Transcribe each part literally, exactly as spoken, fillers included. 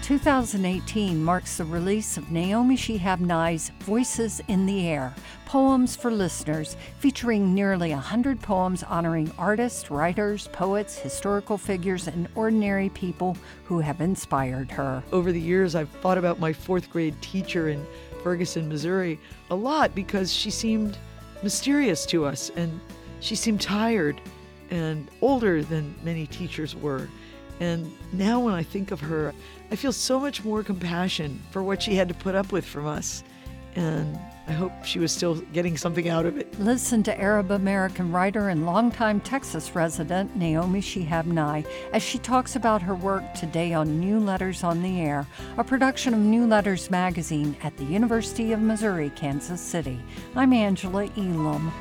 two thousand eighteen marks the release of Naomi Shihab Nye's Voices in the Air, Poems for Listeners, featuring nearly one hundred poems honoring artists, writers, poets, historical figures, and ordinary people who have inspired her. Over the years, I've thought about my fourth grade teacher in Ferguson, Missouri, a lot because she seemed mysterious to us, and she seemed tired and older than many teachers were. And now when I think of her, I feel so much more compassion for what she had to put up with from us. And I hope she was still getting something out of it. Listen to Arab-American writer and longtime Texas resident Naomi Shihab Nye as she talks about her work today on New Letters on the Air, a production of New Letters magazine at the University of Missouri, Kansas City. I'm Angela Elam.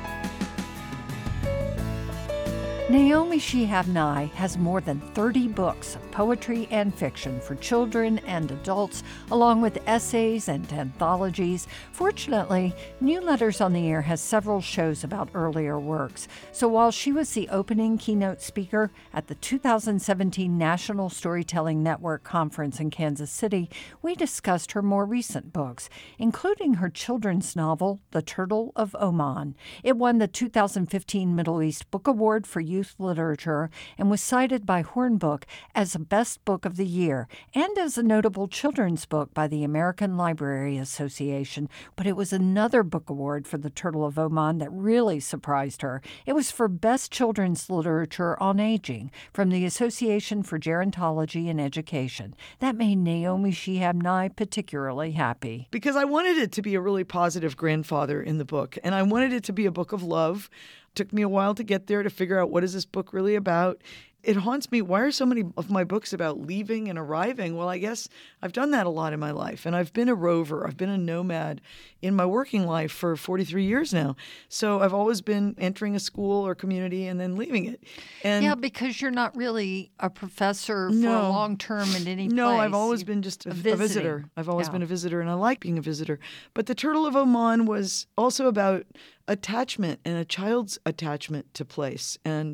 Naomi Shihab Nye has more than thirty books of poetry and fiction for children and adults, along with essays and anthologies. Fortunately, New Letters on the Air has several shows about earlier works. So while she was the opening keynote speaker at the two thousand seventeen National Storytelling Network Conference in Kansas City, we discussed her more recent books, including her children's novel, The Turtle of Oman. It won the two thousand fifteen Middle East Book Award for Youth Literature and was cited by Hornbook as a best book of the year and as a notable children's book by the American Library Association. But it was another book award for The Turtle of Oman that really surprised her. It was for Best Children's Literature on Aging from the Association for Gerontology and Education. That made Naomi Shihab Nye particularly happy. Because I wanted it to be a really positive grandfather in the book, and I wanted it to be a book of love. Took me a while to get there, to figure out what is this book really about. It haunts me. Why are so many of my books about leaving and arriving? Well, I guess I've done that a lot in my life, and I've been a rover. I've been a nomad in my working life for forty-three years now. So I've always been entering a school or community and then leaving it. And yeah, because you're not really a professor for no, a long term in any no, place. No, I've always been just a, a visitor. I've always yeah. been a visitor, and I like being a visitor. But The Turtle of Oman was also about attachment and a child's attachment to place. And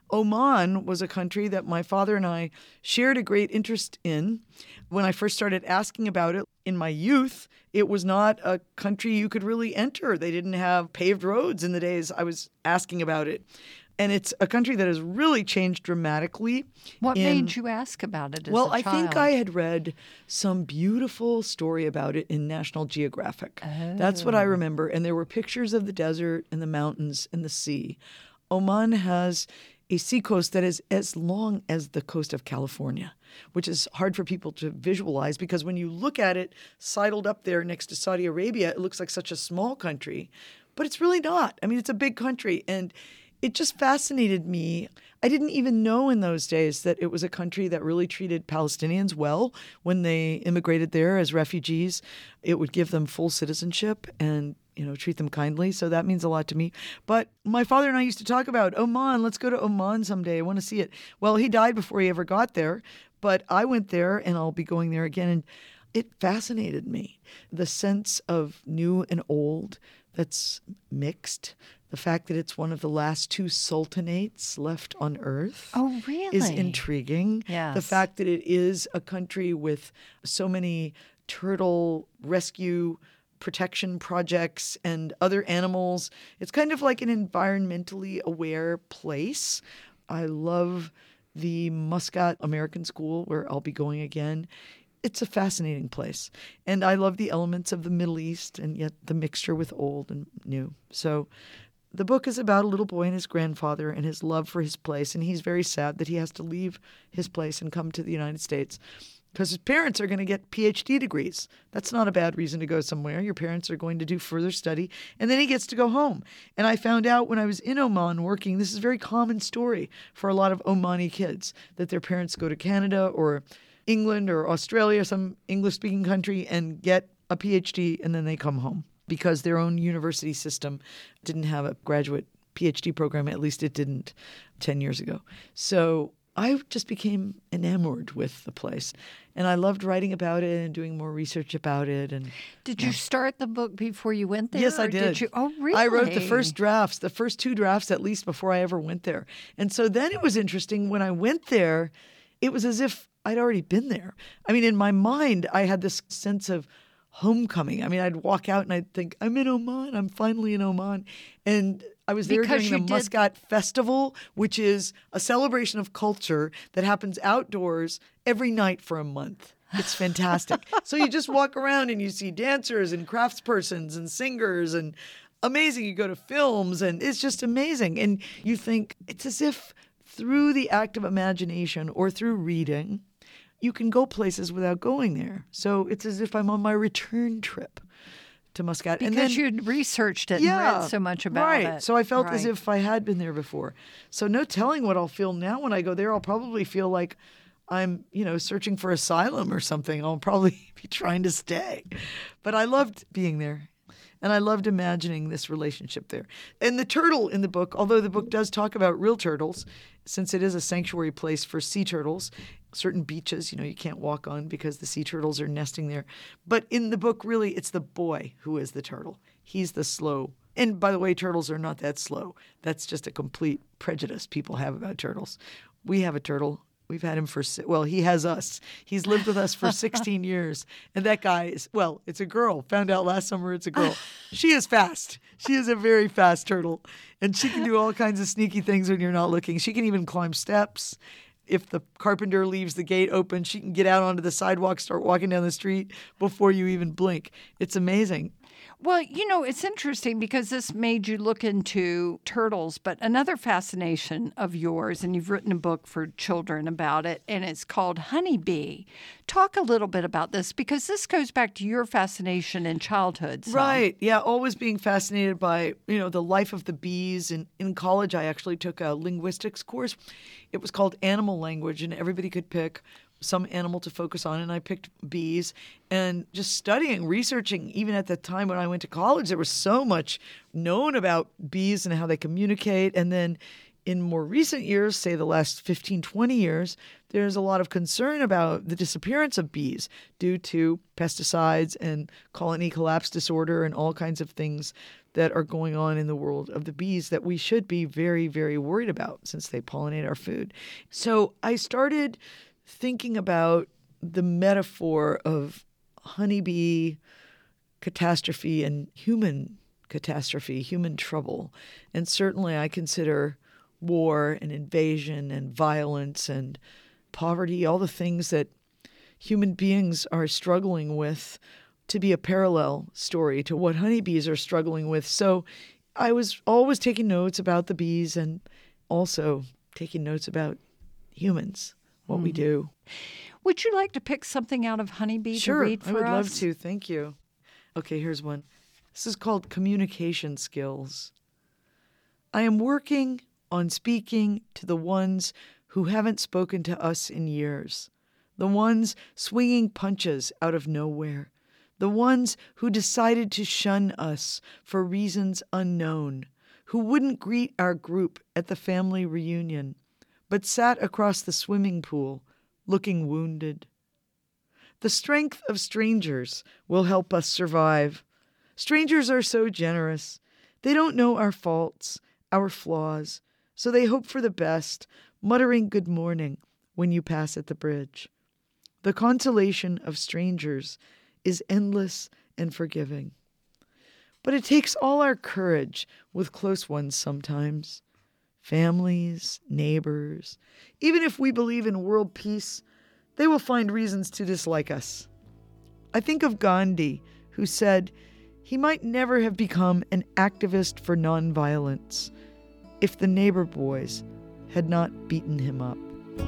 Oman was a country that my father and I shared a great interest in. When I first started asking about it in my youth, it was not a country you could really enter. They didn't have paved roads in the days I was asking about it. And it's a country that has really changed dramatically. What in, made you ask about it as well, a child? Well, I think I had read some beautiful story about it in National Geographic. Oh. That's what I remember. And there were pictures of the desert and the mountains and the sea. Oman has a seacoast that is as long as the coast of California, which is hard for people to visualize because when you look at it sidled up there next to Saudi Arabia, it looks like such a small country, but it's really not. I mean, it's a big country, and it just fascinated me. I didn't even know in those days that it was a country that really treated Palestinians well when they immigrated there as refugees. It would give them full citizenship and you know, treat them kindly. So that means a lot to me. But my father and I used to talk about Oman. Let's go to Oman someday. I want to see it. Well, he died before he ever got there, but I went there and I'll be going there again. And it fascinated me. The sense of new and old that's mixed. The fact that it's one of the last two sultanates left on earth. Oh, really? Is intriguing. Yes. The fact that it is a country with so many turtle rescue protection projects and other animals. It's kind of like an environmentally aware place. I love the Muscat American School where I'll be going again. It's a fascinating place. And I love the elements of the Middle East and yet the mixture with old and new. So the book is about a little boy and his grandfather and his love for his place. And he's very sad that he has to leave his place and come to the United States because his parents are going to get P H D degrees. That's not a bad reason to go somewhere. Your parents are going to do further study, and then he gets to go home. And I found out when I was in Oman working, this is a very common story for a lot of Omani kids, that their parents go to Canada or England or Australia, some English-speaking country, and get a P H D, and then they come home because their own university system didn't have a graduate P H D program. At least it didn't ten years ago. So I just became enamored with the place. And I loved writing about it and doing more research about it. And Did yeah. you start the book before you went there? Yes, I or did. did you? Oh, really? I wrote the first drafts, the first two drafts at least before I ever went there. And so then it was interesting when I went there, it was as if I'd already been there. I mean, in my mind, I had this sense of homecoming. I mean, I'd walk out and I'd think, I'm in Oman. I'm finally in Oman. And I was there Because during you the did- Muscat Festival, which is a celebration of culture that happens outdoors every night for a month. It's fantastic. So you just walk around and you see dancers and craftspersons and singers and amazing. You go to films and it's just amazing. And you think it's as if through the act of imagination or through reading, you can go places without going there. So it's as if I'm on my return trip to Muscat. Because and then, you'd researched it and read so much about right. it. So I felt as Right. if I had been there before. So no telling what I'll feel now when I go there. I'll probably feel like I'm, you know, searching for asylum or something. I'll probably be trying to stay. But I loved being there. And I loved imagining this relationship there. And the turtle in the book, although the book does talk about real turtles, since it is a sanctuary place for sea turtles, certain beaches, you know, you can't walk on because the sea turtles are nesting there. But in the book, really, it's the boy who is the turtle. He's the slow. And by the way, turtles are not that slow. That's just a complete prejudice people have about turtles. We have a turtle. We've had him for, si- well, he has us. He's lived with us for sixteen years. And that guy is, well, it's a girl. Found out last summer it's a girl. She is fast. She is a very fast turtle. And she can do all kinds of sneaky things when you're not looking. She can even climb steps. If the carpenter leaves the gate open, she can get out onto the sidewalk, start walking down the street before you even blink. It's amazing. Well, you know, it's interesting because this made you look into turtles, but another fascination of yours, and you've written a book for children about it, and it's called Honeybee. Talk a little bit about this because this goes back to your fascination in childhood. So. Right. Yeah. Always being fascinated by, you know, the life of the bees. And in college, I actually took a linguistics course. It was called Animal Language, and everybody could pick some animal to focus on, and I picked bees. And just studying, researching, even at the time when I went to college, there was so much known about bees and how they communicate. And then in more recent years, say the last fifteen, twenty years, there's a lot of concern about the disappearance of bees due to pesticides and colony collapse disorder and all kinds of things that are going on in the world of the bees that we should be very, very worried about since they pollinate our food. So I started thinking about the metaphor of honeybee catastrophe and human catastrophe, human trouble. And certainly I consider war and invasion and violence and poverty, all the things that human beings are struggling with, to be a parallel story to what honeybees are struggling with. So I was always taking notes about the bees and also taking notes about humans, what mm. we do. Would you like to pick something out of Honeybee sure, to read for us? Sure, I would love to. Thank you. Okay, here's one. This is called Communication Skills. I am working on speaking to the ones who haven't spoken to us in years, the ones swinging punches out of nowhere, the ones who decided to shun us for reasons unknown, who wouldn't greet our group at the family reunion, but sat across the swimming pool, looking wounded. The strength of strangers will help us survive. Strangers are so generous. They don't know our faults, our flaws, so they hope for the best, muttering good morning when you pass at the bridge. The consolation of strangers is endless and forgiving. But it takes all our courage with close ones sometimes. Families, neighbors. Even if we believe in world peace, they will find reasons to dislike us. I think of Gandhi, who said he might never have become an activist for nonviolence if the neighbor boys had not beaten him up.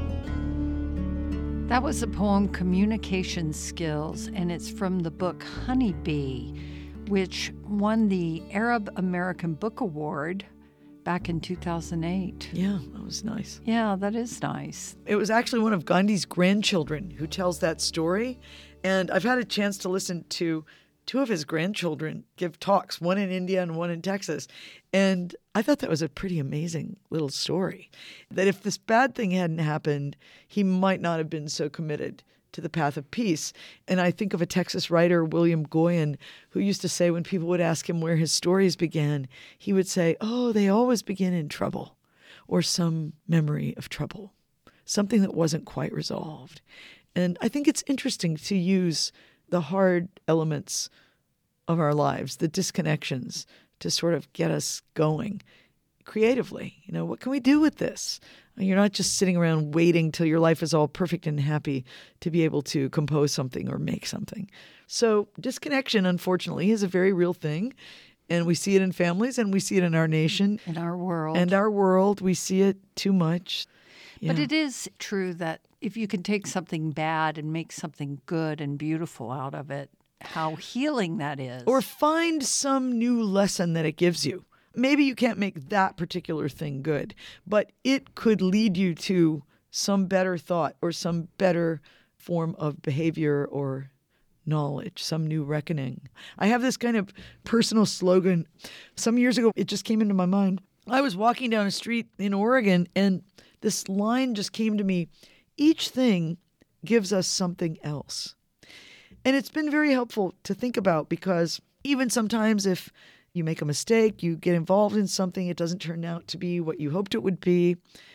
That was the poem Communication Skills, and it's from the book Honeybee, which won the Arab American Book Award back in two thousand eight. Yeah, that was nice. Yeah, that is nice. It was actually one of Gandhi's grandchildren who tells that story, and I've had a chance to listen to two of his grandchildren give talks, one in India and one in Texas. And I thought that was a pretty amazing little story, that if this bad thing hadn't happened, he might not have been so committed to the path of peace. And I think of a Texas writer, William Goyen, who used to say when people would ask him where his stories began, he would say, oh, they always begin in trouble or some memory of trouble. something that wasn't quite resolved. And I think it's interesting to use the hard elements of our lives, the disconnections, to sort of get us going creatively. You know, what can we do with this? You're not just sitting around waiting till your life is all perfect and happy to be able to compose something or make something. So disconnection, unfortunately, is a very real thing. And we see it in families, and we see it in our nation. In our world. And our world, we see it too much. Yeah. But it is true that if you can take something bad and make something good and beautiful out of it, how healing that is. Or find some new lesson that it gives you. Maybe you can't make that particular thing good, but it could lead you to some better thought or some better form of behavior or knowledge, some new reckoning. I have this kind of personal slogan. Some years ago, it just came into my mind. I was walking down a street in Oregon, and this line just came to me. Each thing gives us something else. And it's been very helpful to think about, because even sometimes if you make a mistake, you get involved in something, it doesn't turn out to be what you hoped it would be.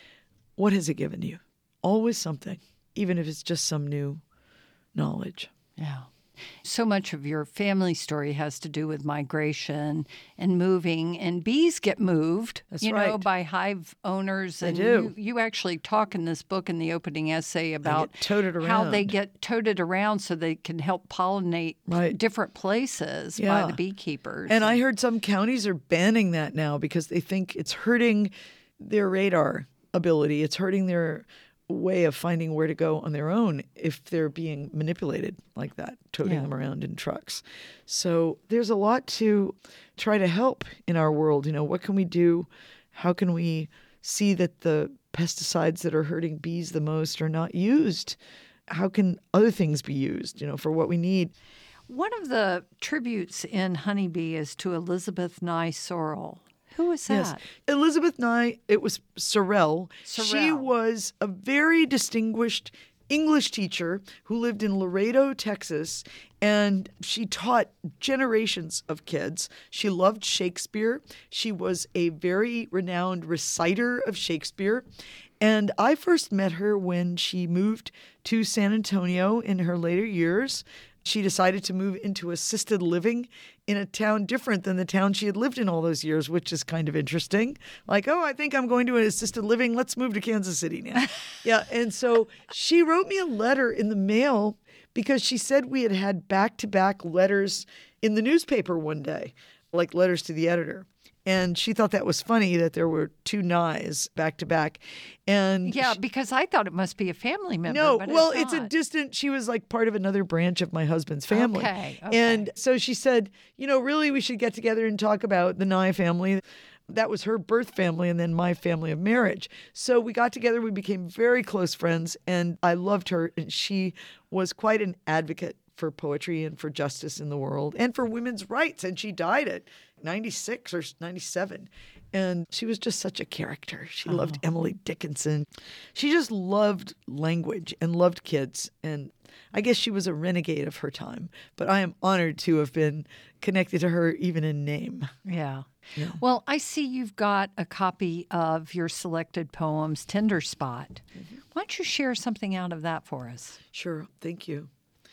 What has it given you? Always something, even if it's just some new knowledge. Yeah. So much of your family story has to do with migration and moving, and bees get moved, That's you right. know, by hive owners. They and do. You, you actually talk in this book in the opening essay about get toted how they around. get toted around so they can help pollinate Right. different places Yeah. by the beekeepers. And I heard some counties are banning that now because they think it's hurting their radar ability. It's hurting their way of finding where to go on their own if they're being manipulated like that, toting Yeah. them around in trucks. So there's a lot to try to help in our world. You know, what can we do? How can we see that the pesticides that are hurting bees the most are not used? How can other things be used, you know, for what we need? One of the tributes in Honeybee is to Elizabeth Nye Sorrell. Who was that? Yes. Elizabeth Nye, it was Sorrell. She Sorrell. was a very distinguished English teacher who lived in Laredo, Texas, and she taught generations of kids. She loved Shakespeare. She was a very renowned reciter of Shakespeare. And I first met her when she moved to San Antonio in her later years. She decided to move into assisted living in a town different than the town she had lived in all those years, which is kind of interesting. Like, oh, I think I'm going to an assisted living. Let's move to Kansas City now. Yeah. And so she wrote me a letter in the mail because she said we had had back-to-back letters in the newspaper one day, like letters to the editor. And she thought that was funny that there were two Nyes back to back. And Yeah, she- because I thought it must be a family member. no, but well, it's, it's, a not. distant, she was like part of another branch of my husband's family. Okay, okay. And so she said, you know, really, we should get together and talk about the Nye family. That was her birth family and then my family of marriage. So we got together, we became very close friends, and I loved her. And she was quite an advocate for poetry and for justice in the world and for women's rights. And she died at ninety-six or ninety-seven. And she was just such a character. She Oh. loved Emily Dickinson. She just loved language and loved kids. And I guess she was a renegade of her time. But I am honored to have been connected to her even in name. Yeah. Well, I see you've got a copy of your selected poems, Tender Spot. Mm-hmm. Why don't you share something out of that for us? Sure. Thank you.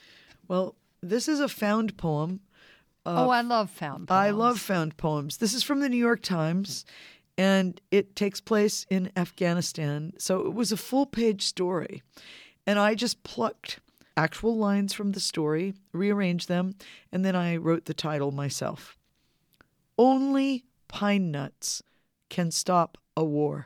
Well, this is a found poem. oh, I love found poems. I love found poems. This is from the New York Times, and it takes place in Afghanistan. So it was a full-page story, and I just plucked actual lines from the story, rearranged them, and then I wrote the title myself. Only pine nuts can stop a war.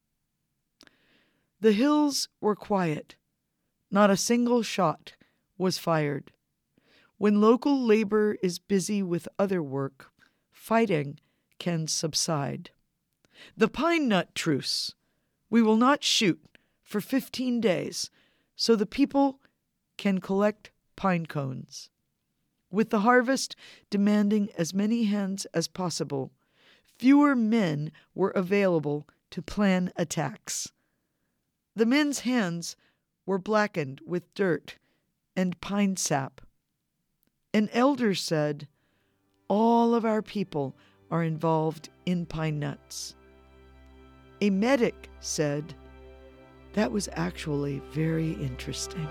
The hills were quiet. Not a single shot was fired. When local labor is busy with other work, fighting can subside. The pine nut truce. We will not shoot for fifteen days so the people can collect pine cones. With the harvest demanding as many hands as possible, fewer men were available to plan attacks. The men's hands were blackened with dirt and pine sap. An elder said, all of our people are involved in pine nuts. A medic said, That was actually very interesting.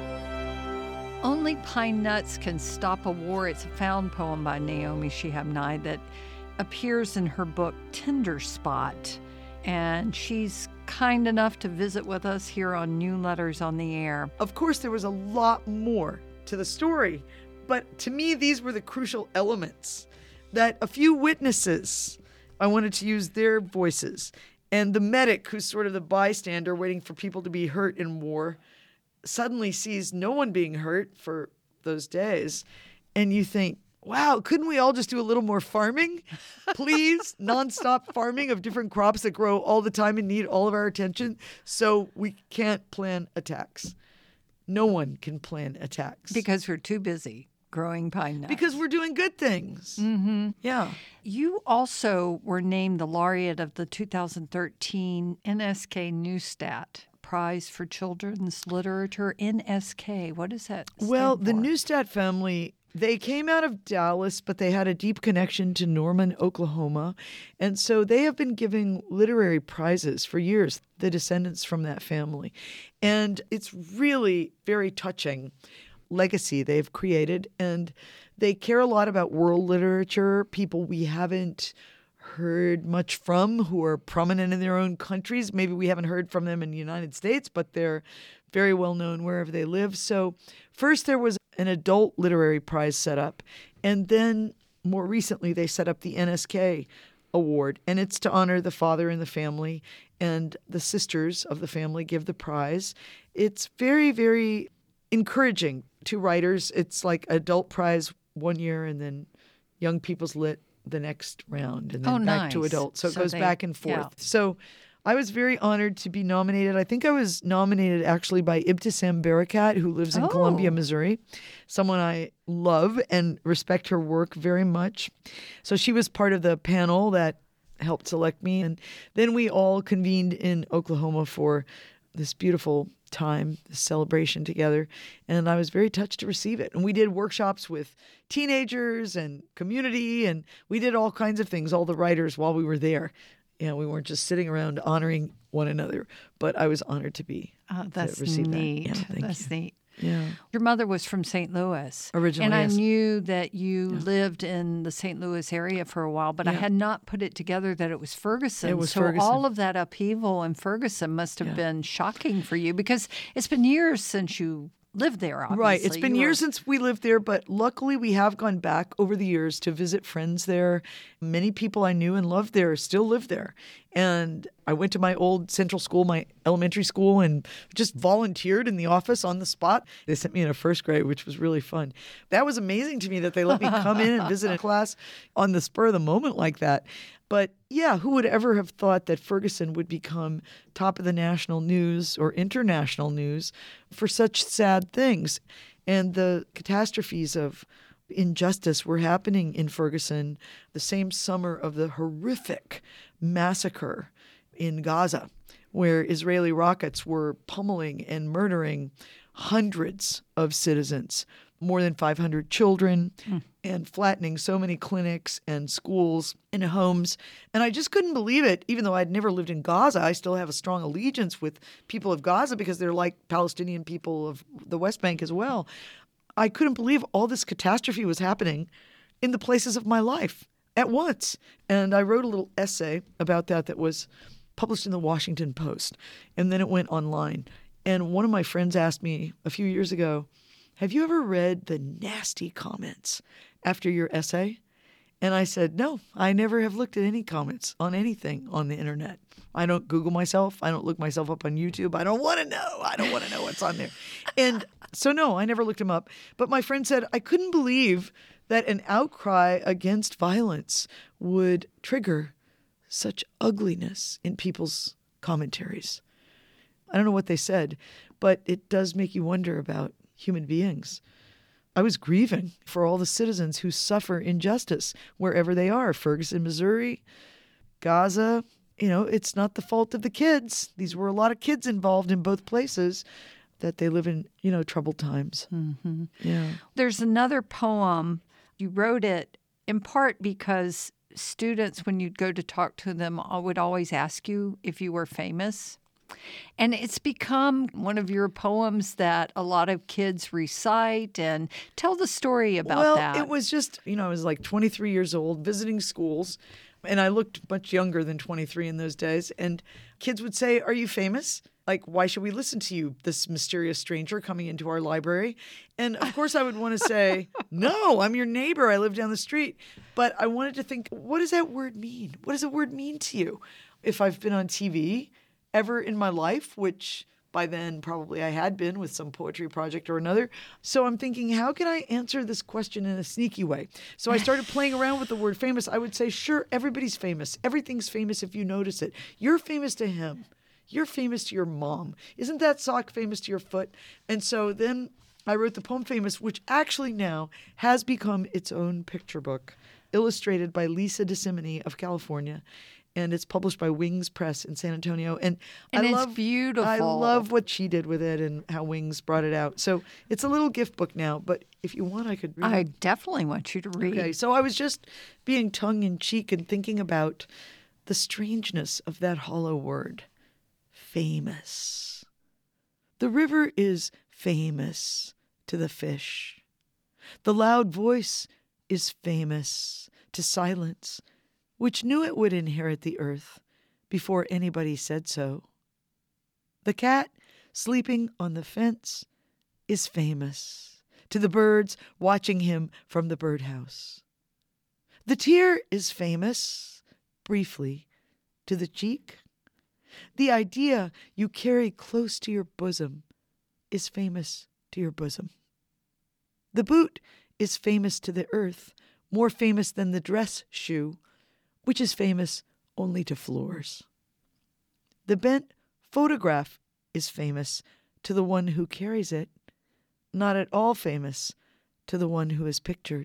Only Pine Nuts Can Stop a War. It's a found poem by Naomi Shihab Nye that appears in her book Tender Spot. And she's kind enough to visit with us here on New Letters on the Air. Of course, there was a lot more to the story, but to me, these were the crucial elements. That a few witnesses, I wanted to use their voices, and the medic, who's sort of the bystander waiting for people to be hurt in war, suddenly sees no one being hurt for those days, and you think, wow, couldn't we all just do a little more farming? Please, nonstop farming of different crops that grow all the time and need all of our attention, so we can't plan attacks. No one can plan attacks. Because we're too busy growing pine nuts. Because we're doing good things. Mm-hmm. Yeah. You also were named the laureate of the two thousand thirteen N S K Neustadt Prize for Children's Literature. N S K, what is that stand Well, the for? Neustadt family, they came out of Dallas, but they had a deep connection to Norman, Oklahoma. And so they have been giving literary prizes for years, the descendants from that family. And it's really very touching legacy they've created. And they care a lot about world literature, people we haven't heard much from who are prominent in their own countries. Maybe we haven't heard from them in the United States, but they're very well known wherever they live. So first there was an adult literary prize set up, and then more recently they set up the N S K Award, and it's to honor the father in the family, and the sisters of the family give the prize. It's very, very encouraging to writers. It's like adult prize one year and then young people's lit the next round, and then Oh, back nice. to adult. So it So goes they- back and forth. yeah. So I was very honored to be nominated. I think I was nominated actually by Ibtisam Barakat, who lives in Oh. Columbia, Missouri, someone I love and respect her work very much. So she was part of the panel that helped select me. And then we all convened in Oklahoma for this beautiful time, this celebration together. And I was very touched to receive it. And we did workshops with teenagers and community, and we did all kinds of things, all the writers, while we were there. You know, we weren't just sitting around honoring one another, but I was honored to be Oh, that's to receive neat. that. Yeah, thank That's you. neat. Yeah. Your mother was from Saint Louis. Originally, And I yes. knew that you lived in the Saint Louis area for a while, but I Yeah. had not put it together that it was Ferguson. It was so Ferguson. all of that upheaval in Ferguson must have Yeah. been shocking for you, because it's been years since you lived there, obviously. Right. It's been You years were- since we lived there, but luckily we have gone back over the years to visit friends there. Many people I knew and loved there still live there. And I went to my old central school, my elementary school, and just volunteered in the office on the spot. They sent me in a first grade, which was really fun. That was amazing to me that they let me come in and visit a class on the spur of the moment like that. But yeah, who would ever have thought that Ferguson would become top of the national news or international news for such sad things? And the catastrophes of injustice were happening in Ferguson the same summer of the horrific massacre in Gaza, where Israeli rockets were pummeling and murdering hundreds of citizens, more than five hundred children, mm. and flattening so many clinics and schools and homes. And I just couldn't believe it. Even though I'd never lived in Gaza, I still have a strong allegiance with people of Gaza because they're like Palestinian people of the West Bank as well. I couldn't believe all this catastrophe was happening in the places of my life at once. And I wrote a little essay about that that was published in the Washington Post, and then it went online. And one of my friends asked me a few years ago, have you ever read the nasty comments after your essay? And I said, no, I never have looked at any comments on anything on the internet. I don't Google myself. I don't look myself up on YouTube. I don't want to know. I don't want to know what's on there. And so, no, I never looked them up. But my friend said, I couldn't believe that an outcry against violence would trigger such ugliness in people's commentaries. I don't know what they said, but it does make you wonder about human beings. I was grieving for all the citizens who suffer injustice wherever they are. Ferguson, Missouri, Gaza. You know, it's not the fault of the kids. These were a lot of kids involved in both places, that they live in, you know, troubled times. Mm-hmm. Yeah. There's another poem. You wrote it in part because students, when you'd go to talk to them, would always ask you if you were famous. And it's become one of your poems that a lot of kids recite. And tell the story about well, that. Well, it was just, you know, I was like twenty-three years old visiting schools, and I looked much younger than twenty-three in those days. And kids would say, "Are you famous? Like, why should we listen to you, this mysterious stranger coming into our library?" And of course I would want to say, "No, I'm your neighbor. I live down the street." But I wanted to think, what does that word mean? What does a word mean to you? If I've been on T V ever in my life, which by then probably I had been with some poetry project or another. So I'm thinking, how can I answer this question in a sneaky way? So I started playing around with the word famous. I would say, sure, everybody's famous. Everything's famous if you notice it. You're famous to him. You're famous to your mom. Isn't that sock famous to your foot? And so then I wrote the poem Famous, which actually now has become its own picture book, illustrated by Lisa DeSimone of California. And it's published by Wings Press in San Antonio. And, and I it's love, beautiful. I love what she did with it and how Wings brought it out. So it's a little gift book now, but if you want, I could read I it. definitely want you to read. Okay, so I was just being tongue-in-cheek and thinking about the strangeness of that hollow word, famous. The river is famous to the fish. The loud voice is famous to silence, which knew it would inherit the earth before anybody said so. The cat sleeping on the fence is famous to the birds watching him from the birdhouse. The tear is famous, briefly, to the cheek. The idea you carry close to your bosom is famous to your bosom. The boot is famous to the earth, more famous than the dress shoe, which is famous only to floors. The bent photograph is famous to the one who carries it, not at all famous to the one who is pictured.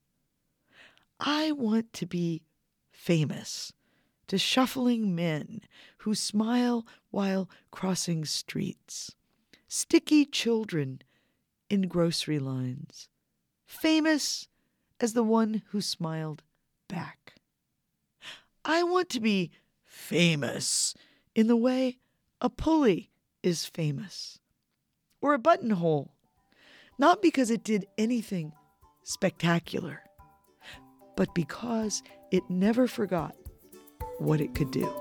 I want to be famous to shuffling men who smile while crossing streets, sticky children in grocery lines, famous as the one who smiled back. I want to be famous in the way a pulley is famous, or a buttonhole, not because it did anything spectacular, but because it never forgot what it could do.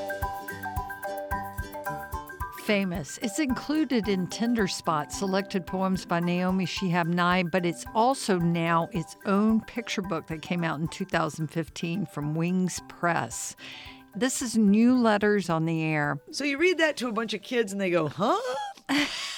Famous. It's included in Tender Spot, Selected Poems by Naomi Shihab Nye, but it's also now its own picture book that came out in two thousand fifteen from Wings Press. This is New Letters on the Air. So you read that to a bunch of kids and they go, huh? What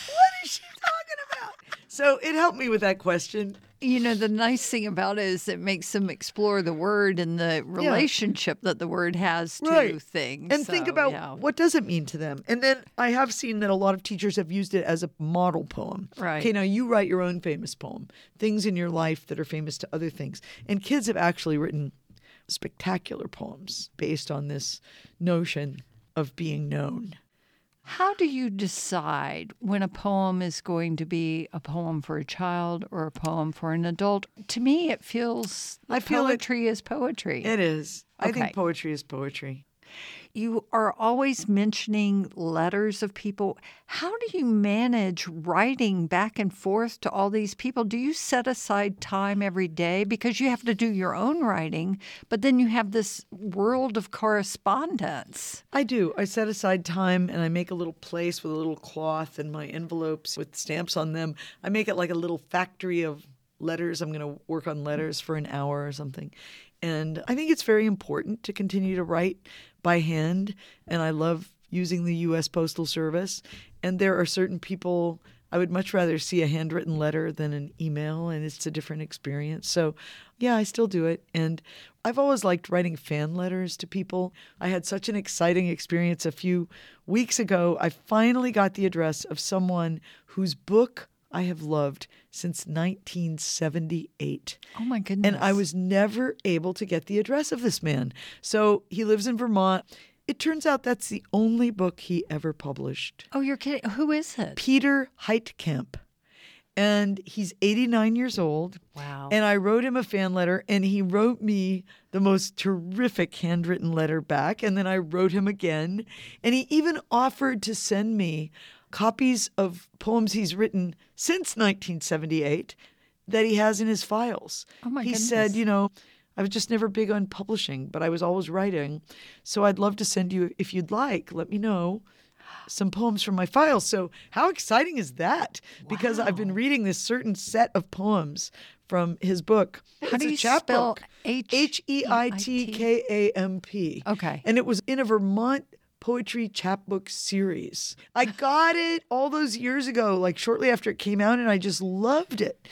is she talking about? So it helped me with that question. You know, the nice thing about it is it makes them explore the word and the relationship yeah. that the word has to right. things. And so, think about yeah. what does it mean to them. And then I have seen that a lot of teachers have used it as a model poem. Right. Okay, now you write your own famous poem, things in your life that are famous to other things. And kids have actually written spectacular poems based on this notion of being known. How do you decide when a poem is going to be a poem for a child or a poem for an adult? To me, it feels I feel poetry it, is poetry. It is. Okay. I think poetry is poetry. You are always mentioning letters of people. How do you manage writing back and forth to all these people? Do you set aside time every day? Because you have to do your own writing, but then you have this world of correspondence. I do. I set aside time and I make a little place with a little cloth and my envelopes with stamps on them. I make it like a little factory of letters. I'm going to work on letters for an hour or something. And I think it's very important to continue to write by hand. And I love using the U S Postal Service. And there are certain people, I would much rather see a handwritten letter than an email, and it's a different experience. So yeah, I still do it. And I've always liked writing fan letters to people. I had such an exciting experience a few weeks ago. I finally got the address of someone whose book I have loved since nineteen seventy-eight. Oh, my goodness. And I was never able to get the address of this man. So he lives in Vermont. It turns out that's the only book he ever published. Oh, you're kidding. Who is it? Peter Heitkamp. And he's eighty-nine years old. Wow. And I wrote him a fan letter, and he wrote me the most terrific handwritten letter back. And then I wrote him again. And he even offered to send me copies of poems he's written since nineteen seventy-eight that he has in his files. Oh, my he goodness. said, you know, I was just never big on publishing, but I was always writing. So I'd love to send you, if you'd like, let me know, some poems from my files. So how exciting is that? Because I've been Wow. reading this certain set of poems from his book. How It's do a you chapbook. spell H- H E I T K A M P. Okay. And it was in a Vermont poetry chapbook series. I got it all those years ago, like shortly after it came out, and I just loved it.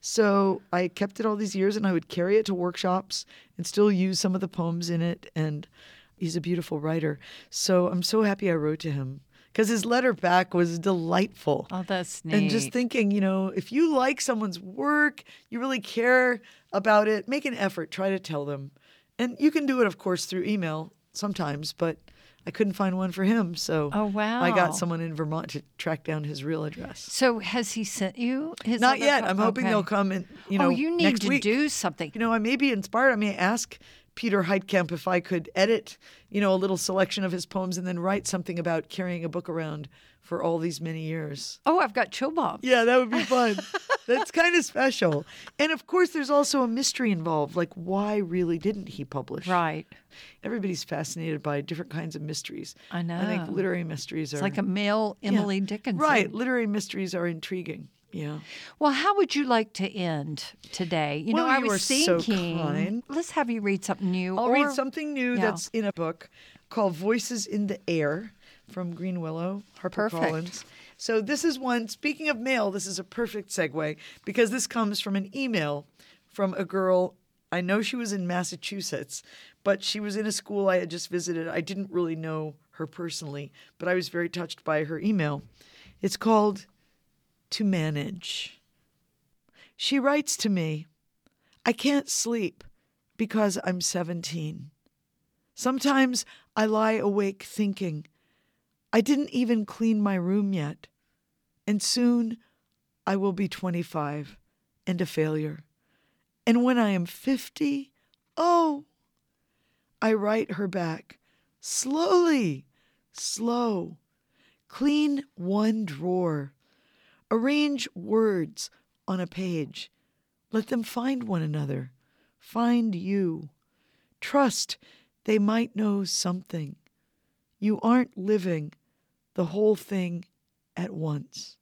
So I kept it all these years, and I would carry it to workshops and still use some of the poems in it. And he's a beautiful writer. So I'm so happy I wrote to him because his letter back was delightful. Oh, that's neat. And just thinking, you know, if you like someone's work, you really care about it, make an effort, try to tell them. And you can do it, of course, through email sometimes, but I couldn't find one for him. So Oh, wow. I got someone in Vermont to track down his real address. So has he sent you his Not other yet. co- I'm hoping okay. they'll come in, you know, Oh, you need next to week. do something. You know, I may be inspired. I may ask Peter Heitkamp if I could edit, you know, a little selection of his poems and then write something about carrying a book around for all these many years. Oh, I've got chill bumps. Yeah, that would be fun. That's kind of special. And of course, there's also a mystery involved. Like, why really didn't he publish? Right. Everybody's fascinated by different kinds of mysteries. I know. I think literary mysteries are It's like a male Emily Dickinson. right. Literary mysteries are intriguing. Yeah. Well, how would you like to end today? You know, Well, I you was are so thinking, kind. let's have you read something new. I'll or, read something new yeah. that's in a book called Voices in the Air from Green Willow, HarperCollins. Perfect. So this is one, speaking of mail, this is a perfect segue because this comes from an email from a girl. I know she was in Massachusetts, but she was in a school I had just visited. I didn't really know her personally, but I was very touched by her email. It's called To Manage. She writes to me, I can't sleep because I'm seventeen. Sometimes I lie awake thinking, I didn't even clean my room yet, and soon I will be twenty-five and a failure. And when I am fifty, oh, I write her back, slowly, slow, clean one drawer, arrange words on a page, let them find one another, find you, trust they might know something. You aren't living the whole thing at once.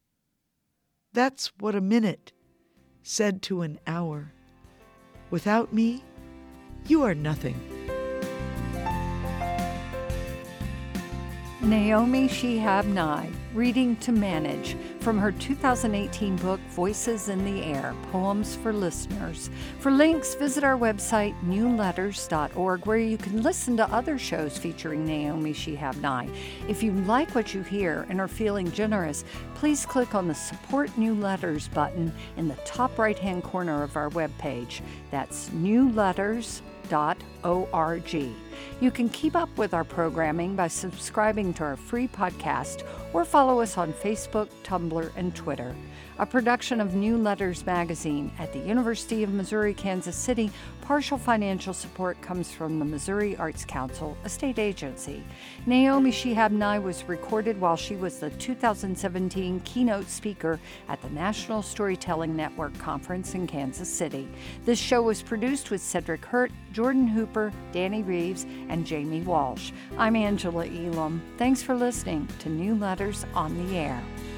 That's what a minute said to an hour. Without me, you are nothing. Naomi Shihab Nye, reading To Manage from her two thousand eighteen book, Voices in the Air, Poems for Listeners. For links, visit our website, new letters dot org, where you can listen to other shows featuring Naomi Shihab Nye. If you like what you hear and are feeling generous, please click on the Support New Letters button in the top right-hand corner of our webpage. That's new letters dot org. You can keep up with our programming by subscribing to our free podcast or follow us on Facebook, Tumblr, and Twitter. A production of New Letters magazine at the University of Missouri, Kansas City. Partial financial support comes from the Missouri Arts Council, a state agency. Naomi Shihab Nye was recorded while she was the two thousand seventeen keynote speaker at the National Storytelling Network Conference in Kansas City. This show was produced with Cedric Hurt, Jordan Hooper, Danny Reeves, and Jamie Walsh. I'm Angela Elam. Thanks for listening to New Letters on the Air.